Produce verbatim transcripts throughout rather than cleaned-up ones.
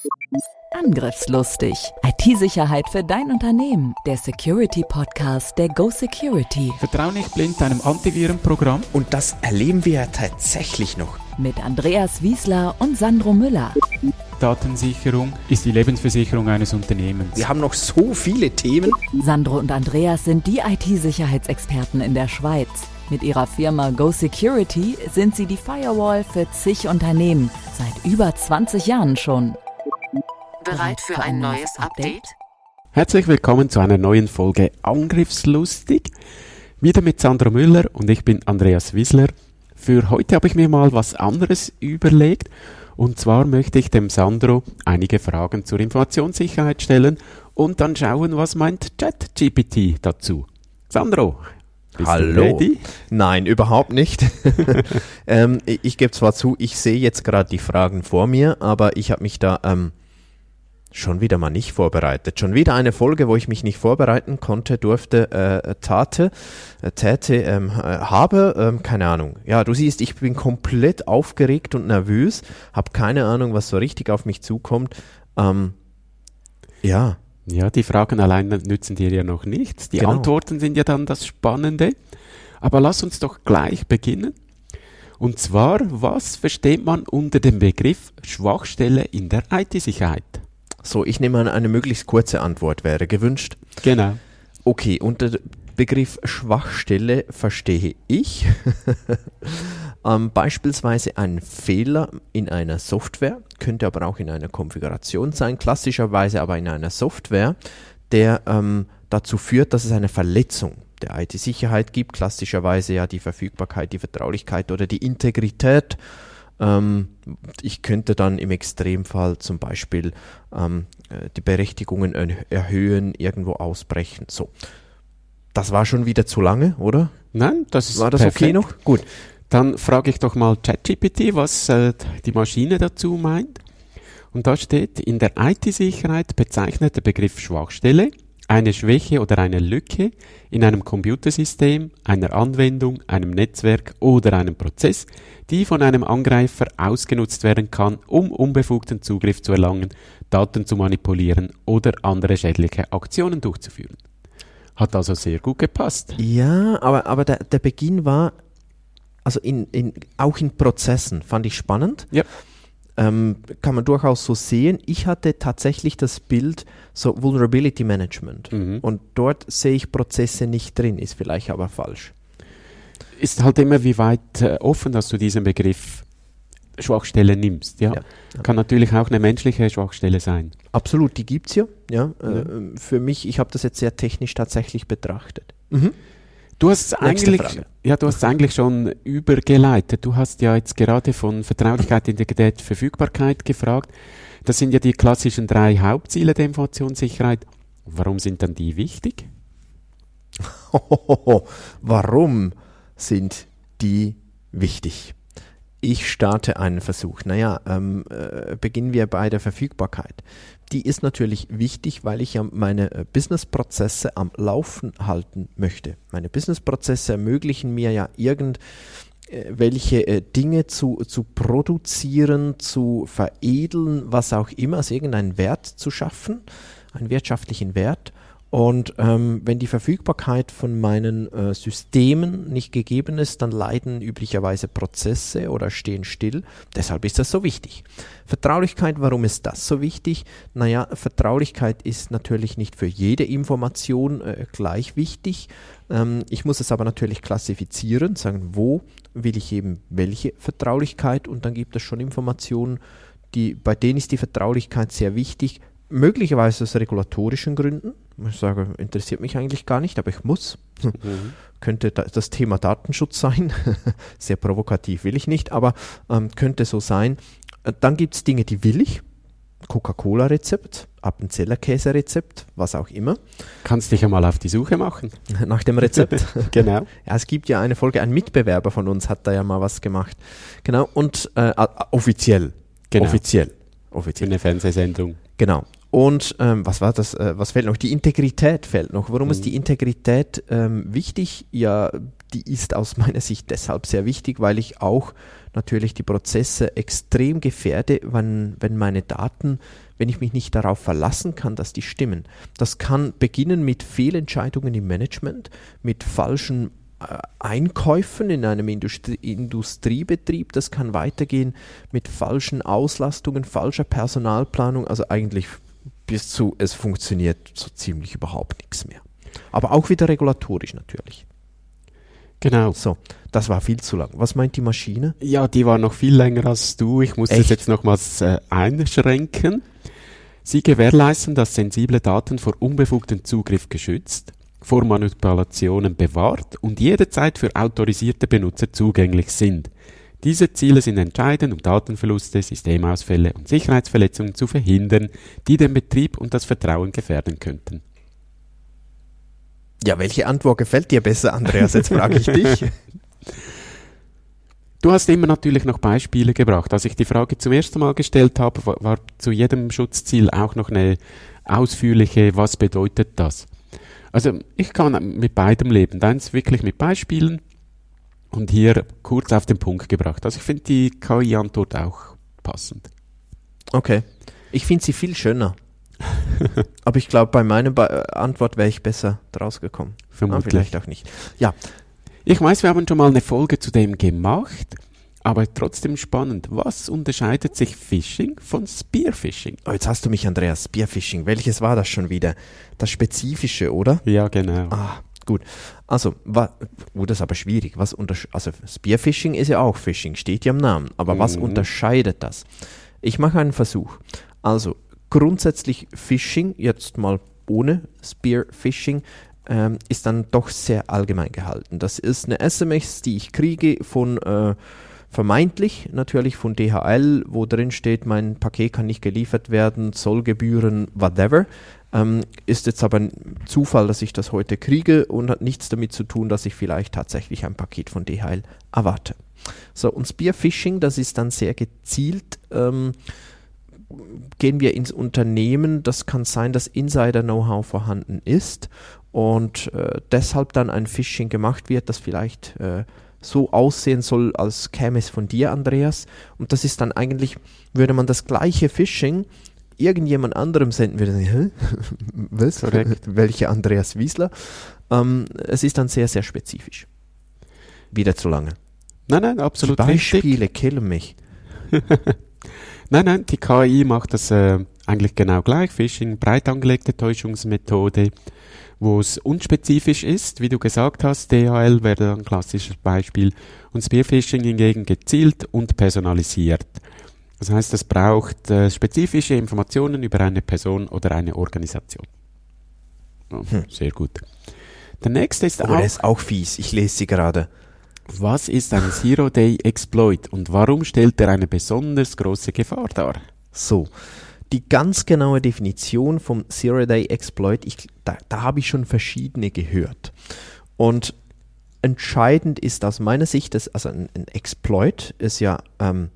Angriffslustig. I T-Sicherheit für dein Unternehmen. Der Security-Podcast der Go Security. Vertrau nicht blind deinem Antivirenprogramm. Und das erleben wir ja tatsächlich noch. Mit Andreas Wiesler und Sandro Müller. Datensicherung ist die Lebensversicherung eines Unternehmens. Wir haben noch so viele Themen. Sandro und Andreas sind die I T-Sicherheitsexperten in der Schweiz. Mit ihrer Firma Go Security sind sie die Firewall für zig Unternehmen. Seit über zwanzig Jahren schon. Bereit für ein neues Update? Herzlich willkommen zu einer neuen Folge Angriffslustig. Wieder mit Sandro Müller und ich bin Andreas Wiesler. Für heute habe ich mir mal was anderes überlegt. Und zwar möchte ich dem Sandro einige Fragen zur Informationssicherheit stellen und dann schauen, was meint ChatGPT dazu. Sandro, bist Hallo. du ready? Nein, überhaupt nicht. ähm, ich ich gebe zwar zu, ich sehe jetzt gerade die Fragen vor mir, aber ich habe mich da ähm, schon wieder mal nicht vorbereitet. Schon wieder eine Folge, wo ich mich nicht vorbereiten konnte, durfte, äh, tate, äh, täte, ähm, äh, habe, ähm, keine Ahnung. Ja, du siehst, ich bin komplett aufgeregt und nervös, habe keine Ahnung, was so richtig auf mich zukommt. Ähm, ja. Ja, die Fragen allein nützen dir ja noch nichts. Die Genau. Antworten sind ja dann das Spannende. Aber lass uns doch gleich beginnen. Und zwar, was versteht man unter dem Begriff Schwachstelle in der I T-Sicherheit? So, ich nehme an, eine möglichst kurze Antwort wäre gewünscht. Genau. Okay, unter dem Begriff Schwachstelle verstehe ich ähm, beispielsweise einen Fehler in einer Software, könnte aber auch in einer Konfiguration sein, klassischerweise aber in einer Software, der ähm, dazu führt, dass es eine Verletzung der I T-Sicherheit gibt, klassischerweise ja die Verfügbarkeit, die Vertraulichkeit oder die Integrität. Ähm, ich könnte dann im Extremfall zum Beispiel ähm, die Berechtigungen erhöhen, irgendwo ausbrechen. So, das war schon wieder zu lange, oder? Nein, das ist War das perfekt. okay noch? Gut. Dann frage ich doch mal ChatGPT, was äh, die Maschine dazu meint. Und da steht, in der I T-Sicherheit bezeichnet der Begriff Schwachstelle eine Schwäche oder eine Lücke in einem Computersystem, einer Anwendung, einem Netzwerk oder einem Prozess, die von einem Angreifer ausgenutzt werden kann, um unbefugten Zugriff zu erlangen, Daten zu manipulieren oder andere schädliche Aktionen durchzuführen. Hat also sehr gut gepasst. Ja, aber, aber der, der Beginn war, also in, in, auch in Prozessen, fand ich spannend. Ja. Ähm, kann man durchaus so sehen. Ich hatte tatsächlich das Bild so Vulnerability Management Mhm. und dort sehe ich Prozesse nicht drin, ist vielleicht aber falsch. Ist halt immer, wie weit äh, offen, dass du diesen Begriff Schwachstelle nimmst. Ja? Ja, ja. Kann natürlich auch eine menschliche Schwachstelle sein. Absolut, die gibt es ja. ja, Ja. Äh, für mich, ich habe das jetzt sehr technisch tatsächlich betrachtet. Mhm. Du hast es Nächste eigentlich, Frage. ja, du hast es eigentlich schon übergeleitet. Du hast ja jetzt gerade von Vertraulichkeit, Integrität, Verfügbarkeit gefragt. Das sind ja die klassischen drei Hauptziele der Informationssicherheit. Warum sind dann die wichtig? Warum sind die wichtig? Ich starte einen Versuch. Naja, ähm, äh, beginnen wir bei der Verfügbarkeit. Die ist natürlich wichtig, weil ich ja meine äh, Businessprozesse am Laufen halten möchte. Meine Businessprozesse ermöglichen mir ja irgendwelche äh, Dinge zu, zu produzieren, zu veredeln, was auch immer, also irgendeinen Wert zu schaffen, einen wirtschaftlichen Wert. Und ähm, wenn die Verfügbarkeit von meinen äh, Systemen nicht gegeben ist, dann leiden üblicherweise Prozesse oder stehen still. Deshalb ist das so wichtig. Vertraulichkeit, warum ist das so wichtig? Naja, Vertraulichkeit ist natürlich nicht für jede Information äh, gleich wichtig. Ähm, ich muss es aber natürlich klassifizieren, sagen, wo will ich eben welche Vertraulichkeit, und dann gibt es schon Informationen, die, bei denen ist die Vertraulichkeit sehr wichtig, möglicherweise aus regulatorischen Gründen. Ich sage, interessiert mich eigentlich gar nicht, aber ich muss. Mhm. Könnte da, das Thema Datenschutz sein. Sehr provokativ will ich nicht, aber ähm, könnte so sein. Äh, dann gibt es Dinge, die will ich. Coca-Cola-Rezept, Appenzeller-Käse-Rezept, was auch immer. Kannst dich ja mal auf die Suche machen. Nach dem Rezept. Genau. Ja, es gibt ja eine Folge, ein Mitbewerber von uns hat da ja mal was gemacht. Genau, und äh, offiziell. Genau. Offiziell. Für Offiziell. eine Fernsehsendung. Genau. Und ähm, was war das? Äh, was fehlt noch? Die Integrität fehlt noch. Warum Mhm. ist die Integrität ähm, wichtig? Ja, die ist aus meiner Sicht deshalb sehr wichtig, weil ich auch natürlich die Prozesse extrem gefährde, wenn, wenn meine Daten, wenn ich mich nicht darauf verlassen kann, dass die stimmen. Das kann beginnen mit Fehlentscheidungen im Management, mit falschen äh, Einkäufen in einem Industrie- Industriebetrieb. Das kann weitergehen mit falschen Auslastungen, falscher Personalplanung, also eigentlich bis zu, es funktioniert so ziemlich überhaupt nichts mehr. Aber auch wieder regulatorisch natürlich. Genau. So, das war viel zu lang. Was meint die Maschine? Ja, die war noch viel länger als du. Ich muss Echt? das jetzt nochmals äh, einschränken. Sie gewährleisten, dass sensible Daten vor unbefugtem Zugriff geschützt, vor Manipulationen bewahrt und jederzeit für autorisierte Benutzer zugänglich sind. Diese Ziele sind entscheidend, um Datenverluste, Systemausfälle und Sicherheitsverletzungen zu verhindern, die den Betrieb und das Vertrauen gefährden könnten. Ja, welche Antwort gefällt dir besser, Andreas? Jetzt frage ich dich. Du hast immer natürlich noch Beispiele gebracht. Als ich die Frage zum ersten Mal gestellt habe, war, war zu jedem Schutzziel auch noch eine ausführliche, was bedeutet das? Also ich kann mit beidem leben. Deins wirklich mit Beispielen und hier kurz auf den Punkt gebracht. Also ich finde die K I-Antwort auch passend. Okay. Ich finde sie viel schöner. Aber ich glaube, bei meiner Be- Antwort wäre ich besser draus gekommen. Vermutlich. Ah, vielleicht auch nicht. Ja, Ich weiß, wir haben schon mal eine Folge zu dem gemacht, aber trotzdem spannend. Was unterscheidet sich Phishing von Spearphishing? oh, jetzt hast du mich, Andreas. Spearphishing. Welches war das schon wieder? Das Spezifische, oder? Ja, genau. Ah, gut. Also, wa- oh, das ist aber schwierig. Was untersch- also, Spearphishing ist ja auch Phishing, steht ja im Namen. Aber was Mhm. unterscheidet das? Ich mache einen Versuch. Also, grundsätzlich Phishing, jetzt mal ohne Spearphishing, ähm, ist dann doch sehr allgemein gehalten. Das ist eine S M S, die ich kriege von äh, vermeintlich natürlich von D H L, wo drin steht, mein Paket kann nicht geliefert werden, Zollgebühren, whatever. Ähm, ist jetzt aber ein Zufall, dass ich das heute kriege und hat nichts damit zu tun, dass ich vielleicht tatsächlich ein Paket von D H L erwarte. So, und Spearphishing, das ist dann sehr gezielt. Ähm, gehen wir ins Unternehmen, das kann sein, dass Insider-Know-how vorhanden ist und äh, deshalb dann ein Phishing gemacht wird, das vielleicht äh, so aussehen soll, als käme es von dir, Andreas. Und das ist dann eigentlich, würde man das gleiche Phishing irgendjemand anderem senden, würde sagen, hä? Was? Korrekt. Welcher Andreas Wiesler? Ähm, es ist dann sehr, sehr spezifisch. Wieder zu lange. Nein, nein, absolut Die richtig. Beispiele killen mich. Nein, nein, die K I macht das äh, eigentlich genau gleich. Phishing, breit angelegte Täuschungsmethode, wo es unspezifisch ist, wie du gesagt hast. D H L wäre ein klassisches Beispiel. Und Spearphishing hingegen gezielt und personalisiert. Das heißt, es braucht äh, spezifische Informationen über eine Person oder eine Organisation. Oh, Hm. Sehr gut. Der nächste ist Oh, auch, der ist auch fies. Ich lese sie gerade. was ist ein Zero-Day-Exploit und warum stellt er eine besonders große Gefahr dar? So, die ganz genaue Definition vom Zero-Day-Exploit, ich, da, da habe ich schon verschiedene gehört. Und entscheidend ist aus meiner Sicht, dass, also ein, ein Exploit ist ja ähm,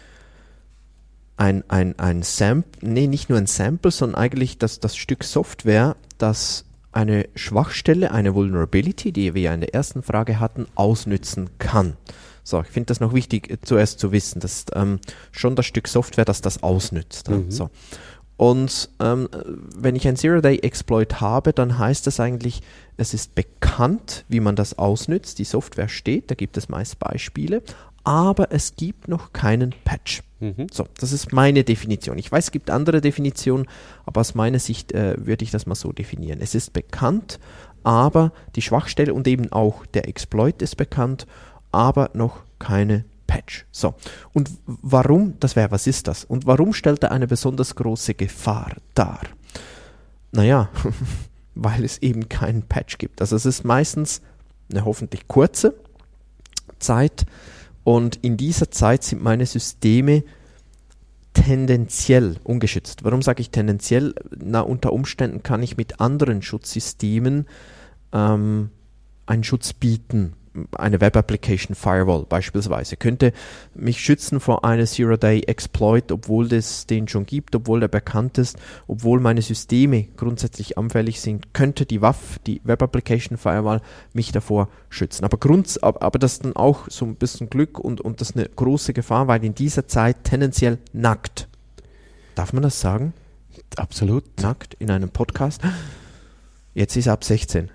ein, ein, ein Sample, nee, nicht nur ein Sample, sondern eigentlich das, das Stück Software, das eine Schwachstelle, eine Vulnerability, die wir ja in der ersten Frage hatten, ausnützen kann. So, ich finde das noch wichtig, äh, zuerst zu wissen, dass ähm, schon das Stück Software, das das ausnützt. Ja? Mhm. So. Und ähm, wenn ich ein Zero-Day-Exploit habe, dann heißt das eigentlich, es ist bekannt, wie man das ausnützt. Die Software steht, da gibt es meist Beispiele, aber es gibt noch keinen Patch. Mhm. So, das ist meine Definition. Ich weiß, es gibt andere Definitionen, aber aus meiner Sicht äh, würde ich das mal so definieren. Es ist bekannt, aber die Schwachstelle und eben auch der Exploit ist bekannt, aber noch keine Patch. So, und warum, das wäre, was ist das? Und warum stellt er eine besonders große Gefahr dar? Naja, weil es eben keinen Patch gibt. Also es ist meistens eine hoffentlich kurze Zeit, und in dieser Zeit sind meine Systeme tendenziell ungeschützt. Warum sage ich tendenziell? Na, unter Umständen kann ich mit anderen Schutzsystemen ähm, einen Schutz bieten. eine Web Application Firewall beispielsweise könnte mich schützen vor einer Zero-Day-Exploit, obwohl es den schon gibt, obwohl der bekannt ist, obwohl meine Systeme grundsätzlich anfällig sind, könnte die W A F, die Web Application Firewall, mich davor schützen. Aber, Grund, aber das ist dann auch so ein bisschen Glück und, und das ist eine große Gefahr, weil in dieser Zeit tendenziell nackt. Darf man das sagen? Absolut. Nackt in einem Podcast? Jetzt ist ab sechzehn.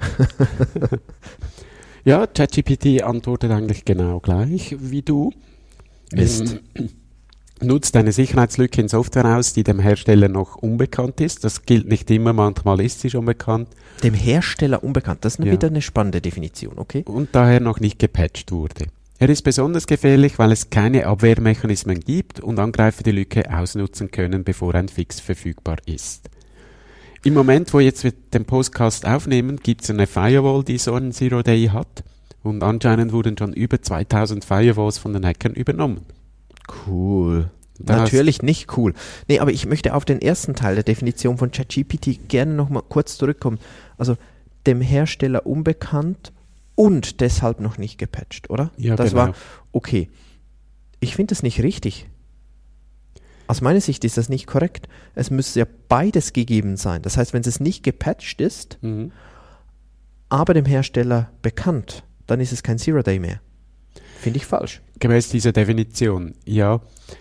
Ja, ChatGPT antwortet eigentlich genau gleich wie du. Mist. Ähm, nutzt eine Sicherheitslücke in Software aus, die dem Hersteller noch unbekannt ist. Das gilt nicht immer, manchmal ist sie schon bekannt. Dem Hersteller unbekannt, das ist eine, Ja. wieder eine spannende Definition, okay? Und daher noch nicht gepatcht wurde. Er ist besonders gefährlich, weil es keine Abwehrmechanismen gibt und Angreifer die Lücke ausnutzen können, bevor ein Fix verfügbar ist. Im Moment, wo jetzt wir den Podcast aufnehmen, gibt es eine Firewall, die so einen Zero-Day hat. Und anscheinend wurden schon über zweitausend Firewalls von den Hackern übernommen. Cool. Da Natürlich nicht cool. Nee, aber ich möchte auf den ersten Teil der Definition von ChatGPT gerne nochmal kurz zurückkommen. Also dem Hersteller unbekannt und deshalb noch nicht gepatcht, oder? Ja, das genau. war okay. Ich finde das nicht richtig. Aus meiner Sicht ist das nicht korrekt. Es müsste ja beides gegeben sein. Das heißt, wenn es nicht gepatcht ist, Mhm. aber dem Hersteller bekannt, dann ist es kein Zero-Day mehr. Finde ich falsch. Gemäß dieser Definition, ja.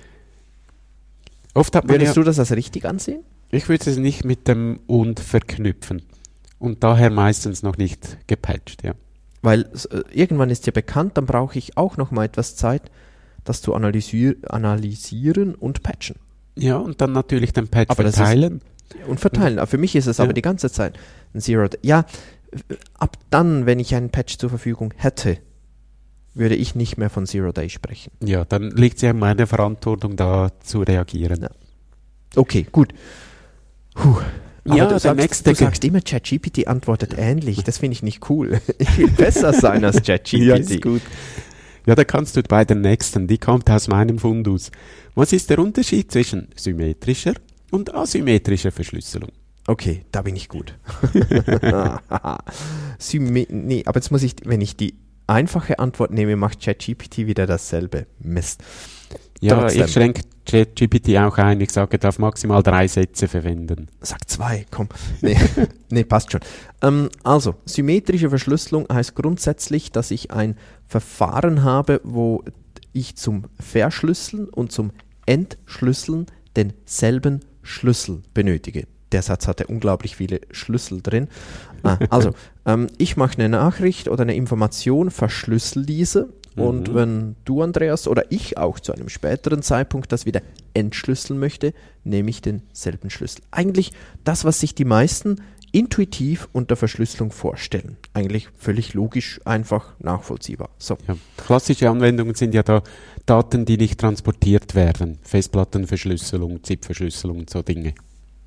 Oft hat man Würdest ja, du das als richtig ansehen? ich würde es nicht mit dem und verknüpfen. Und daher meistens noch nicht gepatcht, ja. Weil äh, irgendwann ist ja bekannt, dann brauche ich auch noch mal etwas Zeit, das zu analysier analysieren und patchen. Ja, und dann natürlich den Patch Aber das ist- verteilen. Und verteilen. Aber für mich ist es Ja. aber die ganze Zeit ein Zero Day. Ja, äh, ab dann, wenn ich einen Patch zur Verfügung hätte, würde ich nicht mehr von Zero Day sprechen. Ja, dann liegt es ja in meiner Verantwortung, da zu reagieren. Ja. Okay, gut. Puh. Aber Ja, du, der sagst, nächste du sagst immer, ChatGPT antwortet ähnlich. Das finde ich nicht cool. Ich will besser sein als ChatGPT. gut. Ja, da kannst du bei der nächsten, die kommt aus meinem Fundus. Was ist der Unterschied zwischen symmetrischer und asymmetrischer Verschlüsselung? Okay, da bin ich gut. Symme nee, aber jetzt muss ich, wenn ich die einfache Antwort nehme, macht ChatGPT wieder dasselbe. Mist. Ja, Trotzdem. ich schränke ChatGPT auch ein. Ich sage, er darf maximal drei Sätze verwenden. Sag zwei, komm. Nee, nee passt schon. Ähm, also, symmetrische Verschlüsselung heißt grundsätzlich, dass ich ein Verfahren habe, wo ich zum Verschlüsseln und zum Entschlüsseln denselben Schlüssel benötige. Der Satz hatte unglaublich viele Schlüssel drin. Ah, also, ähm, ich mache eine Nachricht oder eine Information, verschlüssel diese. Und Mhm. wenn du, Andreas, oder ich auch zu einem späteren Zeitpunkt das wieder entschlüsseln möchte, nehme ich denselben Schlüssel. Eigentlich das, was sich die meisten intuitiv unter Verschlüsselung vorstellen. Eigentlich völlig logisch, einfach nachvollziehbar. So. Ja. Klassische Anwendungen sind ja da Daten, die nicht transportiert werden. Festplattenverschlüsselung, ZIP-Verschlüsselung und so Dinge.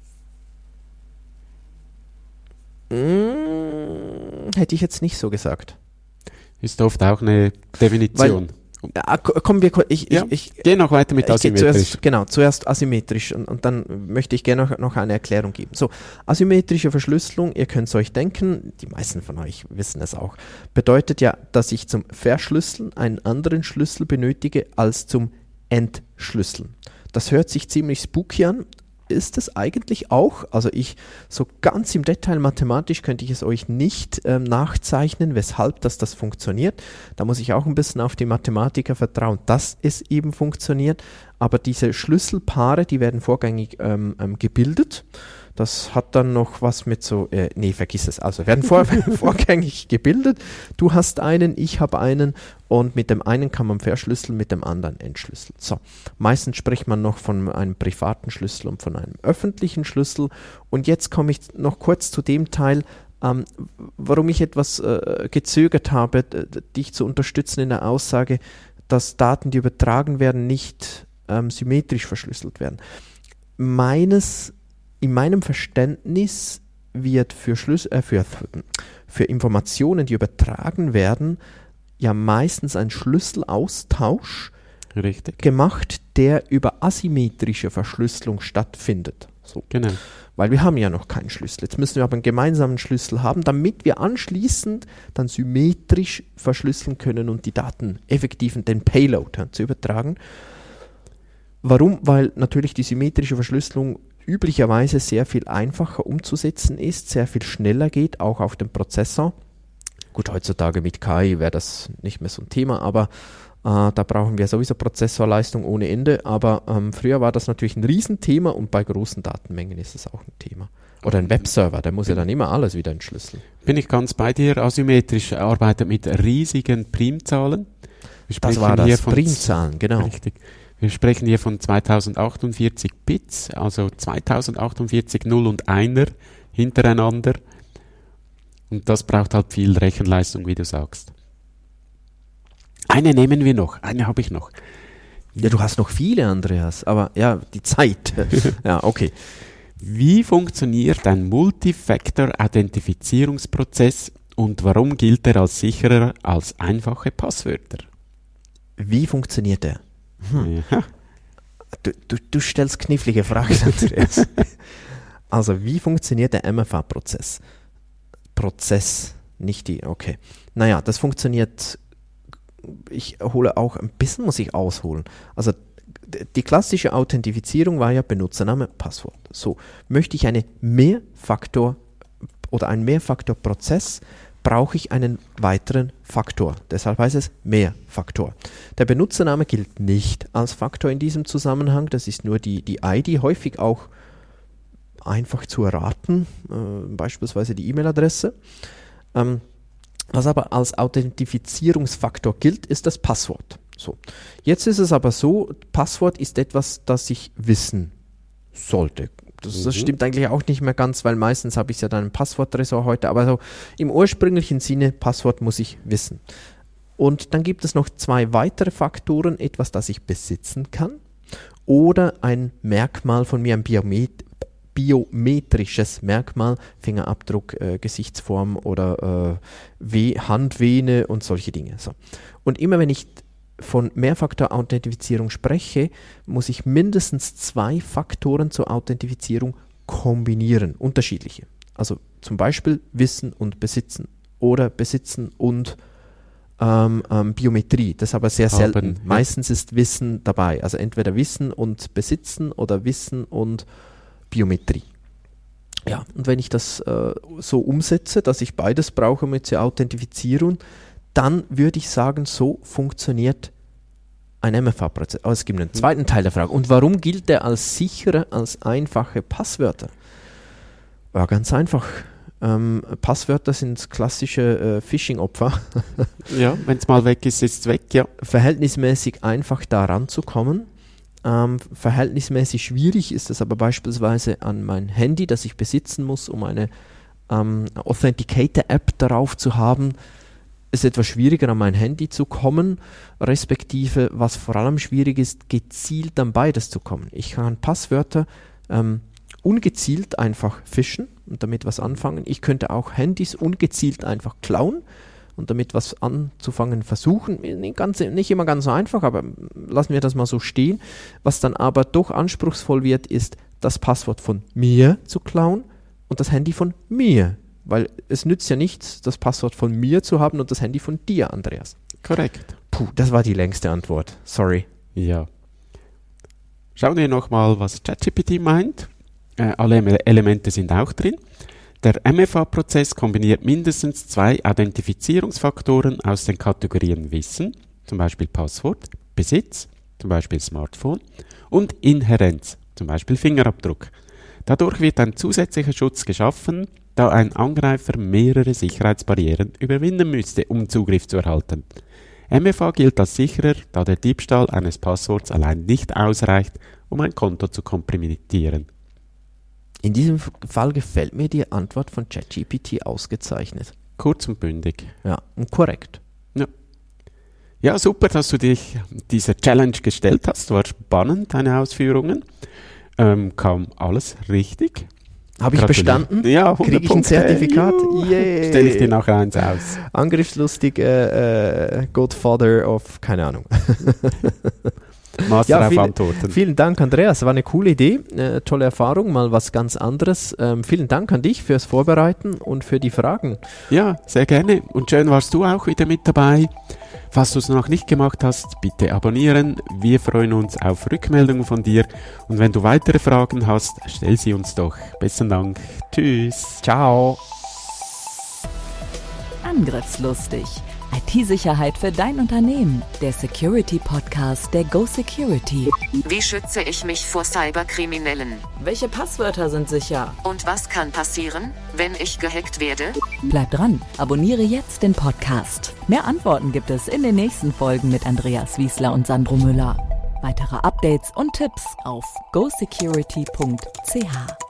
Mm, hätte ich jetzt nicht so gesagt. Ist oft auch eine Definition. Ja, ko- kommen wir, ko- ich, Ja, ich, ich, Geh noch weiter mit ich gehe asymmetrisch. zuerst, genau, zuerst asymmetrisch und, und dann möchte ich gerne noch, noch eine Erklärung geben. So, asymmetrische Verschlüsselung, ihr könnt es euch denken, die meisten von euch wissen es auch, bedeutet ja, dass ich zum Verschlüsseln einen anderen Schlüssel benötige als zum Entschlüsseln. Das hört sich ziemlich spooky an, ist es eigentlich auch. Also ich, so ganz im Detail mathematisch könnte ich es euch nicht ähm, nachzeichnen, weshalb das, das funktioniert. Da muss ich auch ein bisschen auf die Mathematiker vertrauen, dass es eben funktioniert. Aber diese Schlüsselpaare, die werden vorgängig ähm, ähm, gebildet. Das hat dann noch was mit so, äh, nee, vergiss es. Also werden vor, vorgängig gebildet. Du hast einen, ich habe einen und mit dem einen kann man verschlüsseln, mit dem anderen entschlüsseln. So, meistens spricht man noch von einem privaten Schlüssel und von einem öffentlichen Schlüssel. Und jetzt komme ich noch kurz zu dem Teil, ähm, warum ich etwas äh, gezögert habe, d- dich zu unterstützen in der Aussage, dass Daten, die übertragen werden, nicht ähm, symmetrisch verschlüsselt werden. Meines In meinem Verständnis wird für, Schlüs äh, für, für Informationen, die übertragen werden, ja meistens ein Schlüsselaustausch Richtig. gemacht, der über asymmetrische Verschlüsselung stattfindet. So. Genau. Weil wir haben ja noch keinen Schlüssel. Jetzt müssen wir aber einen gemeinsamen Schlüssel haben, damit wir anschließend dann symmetrisch verschlüsseln können und die Daten effektiv in den Payload ja, zu übertragen. Warum? Weil natürlich die symmetrische Verschlüsselung üblicherweise sehr viel einfacher umzusetzen ist, sehr viel schneller geht, auch auf dem Prozessor. Gut, heutzutage mit K I wäre das nicht mehr so ein Thema, aber äh, da brauchen wir sowieso Prozessorleistung ohne Ende. Aber ähm, früher war das natürlich ein Riesenthema und bei großen Datenmengen ist es auch ein Thema. Oder ein Webserver, der muss ja dann immer alles wieder entschlüsseln. Bin ich ganz bei dir. Asymmetrisch arbeitet mit riesigen Primzahlen. Wir Das war das, Primzahlen, genau. Richtig. Wir sprechen hier von zweitausendachtundvierzig Bits, also zweitausendachtundvierzig Null und Einer hintereinander. Und das braucht halt viel Rechenleistung, wie du sagst. Eine nehmen wir noch, eine habe ich noch. Ja, du hast noch viele, Andreas, aber ja, die Zeit. Ja, okay. Wie funktioniert ein Multifactor-Authentifizierungsprozess und warum gilt er als sicherer als einfache Passwörter? Wie funktioniert der? Hm. Ja. Du, du, du stellst knifflige Fragen, Andreas. Also, wie funktioniert der M F A-Prozess? Prozess, nicht die, okay. Naja, das funktioniert, ich hole auch, ein bisschen muss ich ausholen. Also, die klassische Authentifizierung war ja Benutzername, Passwort. So, möchte ich eine Mehrfaktor- oder einen Mehrfaktor-Prozess, brauche ich einen weiteren Faktor. Deshalb heißt es Mehrfaktor. Der Benutzername gilt nicht als Faktor in diesem Zusammenhang. Das ist nur die, die I D, häufig auch einfach zu erraten, äh, beispielsweise die E-Mail-Adresse. Ähm, was aber als Authentifizierungsfaktor gilt, ist das Passwort. So. Jetzt ist es aber so, Passwort ist etwas, das ich wissen sollte. Das, das stimmt eigentlich auch nicht mehr ganz, weil meistens habe ich ja dann ein Passworttresor heute, aber so im ursprünglichen Sinne, Passwort muss ich wissen. Und dann gibt es noch zwei weitere Faktoren, etwas, das ich besitzen kann oder ein Merkmal von mir, ein Biomet- biometrisches Merkmal, Fingerabdruck, äh, Gesichtsform oder äh, We- Handvene und solche Dinge. So. Und immer wenn ich von Mehrfaktor-Authentifizierung spreche, muss ich mindestens zwei Faktoren zur Authentifizierung kombinieren, unterschiedliche. Also zum Beispiel Wissen und Besitzen oder Besitzen und ähm, ähm, Biometrie. Das ist aber sehr Haben, selten. ja. Meistens ist Wissen dabei. Also entweder Wissen und Besitzen oder Wissen und Biometrie. Ja, und wenn ich das äh, so umsetze, dass ich beides brauche mit der Authentifizierung, dann würde ich sagen, so funktioniert ein M F A-Prozess. Aber es gibt einen zweiten Teil der Frage. Und warum gilt der als sicherer als einfache Passwörter? Ja, ganz einfach. Ähm, Passwörter sind klassische äh, Phishing-Opfer. Ja, wenn es mal weg ist, ist es weg, ja. Verhältnismäßig einfach da ranzukommen. Ähm, verhältnismäßig schwierig ist es aber beispielsweise an mein Handy, das ich besitzen muss, um eine ähm, Authenticator-App darauf zu haben. Es ist etwas schwieriger, an mein Handy zu kommen, respektive, was vor allem schwierig ist, gezielt an beides zu kommen. Ich kann Passwörter ähm, ungezielt einfach fischen und damit was anfangen. Ich könnte auch Handys ungezielt einfach klauen und damit was anzufangen versuchen. Nicht, ganz, nicht immer ganz so einfach, aber lassen wir das mal so stehen. Was dann aber doch anspruchsvoll wird, ist, das Passwort von mir zu klauen und das Handy von mir. Weil es nützt ja nichts, das Passwort von mir zu haben und das Handy von dir, Andreas. Korrekt. Puh, das war die längste Antwort. Sorry. Ja. Schauen wir nochmal, was ChatGPT meint. Äh, alle Ele- Elemente sind auch drin. Der M F A-Prozess kombiniert mindestens zwei Authentifizierungsfaktoren aus den Kategorien Wissen, zum Beispiel Passwort, Besitz, zum Beispiel Smartphone, und Inhärenz, zum Beispiel Fingerabdruck. Dadurch wird ein zusätzlicher Schutz geschaffen, da ein Angreifer mehrere Sicherheitsbarrieren überwinden müsste, um Zugriff zu erhalten. M F A gilt als sicherer, da der Diebstahl eines Passworts allein nicht ausreicht, um ein Konto zu kompromittieren. In diesem Fall gefällt mir die Antwort von ChatGPT ausgezeichnet. Kurz und bündig. Ja, und korrekt. Ja. Ja, super, dass du dich dieser Challenge gestellt hast. War spannend, deine Ausführungen. Ähm, kam alles richtig. Habe ich Gratuliere. bestanden? Ja, hundert Kriege ich ein Punkte. Zertifikat? Juhu. Yay. Stelle ich dir nachher eins aus. Angriffslustig, äh, äh, Godfather of, keine Ahnung. Maß Ja, darauf vielen, antworten. vielen Dank, Andreas. War eine coole Idee, äh, tolle Erfahrung, mal was ganz anderes. Ähm, vielen Dank an dich fürs Vorbereiten und für die Fragen. Ja, sehr gerne. Und schön warst du auch wieder mit dabei. Falls du es noch nicht gemacht hast, bitte abonnieren. Wir freuen uns auf Rückmeldungen von dir. Und wenn du weitere Fragen hast, stell sie uns doch. Besten Dank. Tschüss. Ciao. Angriffslustig. I T-Sicherheit für dein Unternehmen. Der Security-Podcast der Go Security. Wie schütze ich mich vor Cyberkriminellen? Welche Passwörter sind sicher? Und was kann passieren, wenn ich gehackt werde? Bleib dran, abonniere jetzt den Podcast. Mehr Antworten gibt es in den nächsten Folgen mit Andreas Wiesler und Sandro Müller. Weitere Updates und Tipps auf go security punkt c h.